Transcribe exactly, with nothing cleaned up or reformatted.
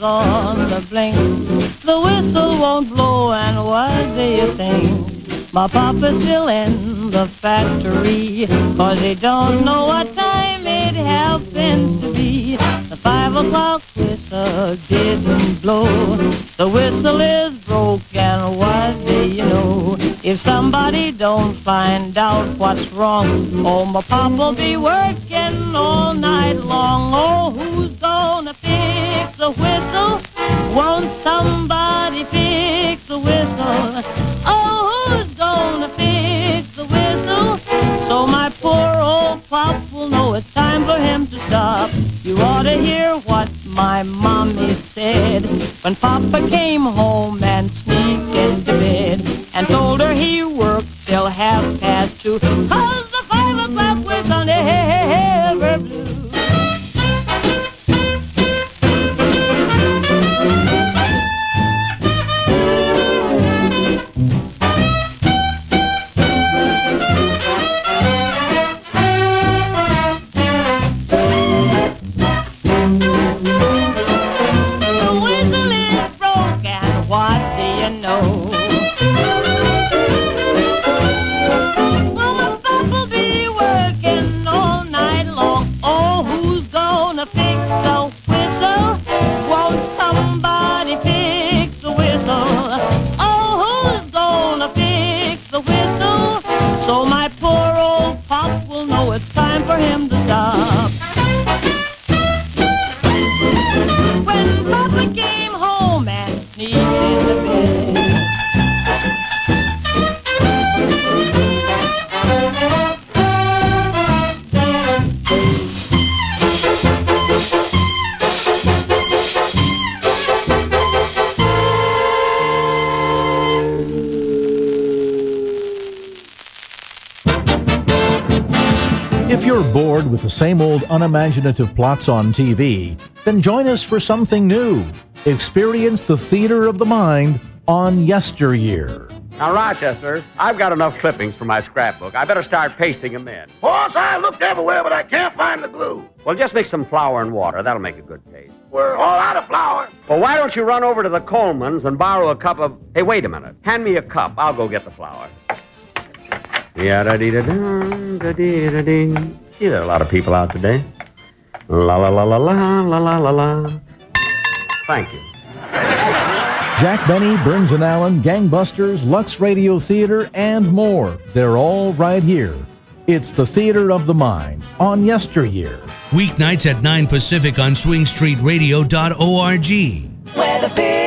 on the blink. The whistle won't blow, and what do you think? My papa's still in the factory, 'cause he don't know what time it happens to be. The five o'clock whistle didn't blow. The whistle is broken, what do you know? If somebody don't find out what's wrong, oh, my papa'll be working all night long. Oh, who's gonna fix the whistle? Won't somebody fix the whistle? Oh, who's gonna fix the whistle? So my poor old pop will know it's time for him to stop. You ought to hear what my mommy said when Papa came home and sneaked into bed and told her he worked till half past two, 'cause the five o'clock whistle never blew. If you're bored with the same old unimaginative plots on T V, then join us for something new. Experience the theater of the mind on Yesteryear. Now, Rochester, I've got enough clippings for my scrapbook. I better start pasting them in. Boss, I looked everywhere, but I can't find the glue. Well, just mix some flour and water. That'll make a good paste. We're all out of flour. Well, why don't you run over to the Colemans and borrow a cup of... Hey, wait a minute. Hand me a cup. I'll go get the flour. Yeah-da-dee-da-dum-da-dee-da-dee. See, there are a lot of people out today. La-la-la-la-la-la-la-la-la. Thank you. Jack Benny, Burns and Allen, Gangbusters, Lux Radio Theater, and more. They're all right here. It's the Theater of the Mind on Yesteryear. Weeknights at nine Pacific on swing street radio dot org. Where the big